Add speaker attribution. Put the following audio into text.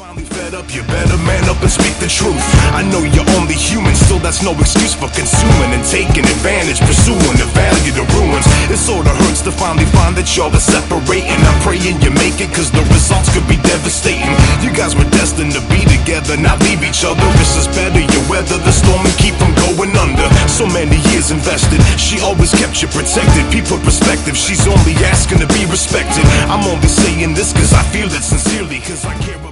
Speaker 1: finally fed up, you better man up and speak the truth. I know you're only human, still that's no excuse for consuming and taking advantage, pursuing the value, the ruins. It sorta hurts to finally find that y'all are separating. I'm praying you make it, cause the results could be devastating. You guys were destined to be together, not leave each other. This is better, you weather the storm and keep from going under. So many years invested, she always kept you protected. People perspective, she's only asking to be respected. I'm only saying this cause I feel it sincerely, cause I care.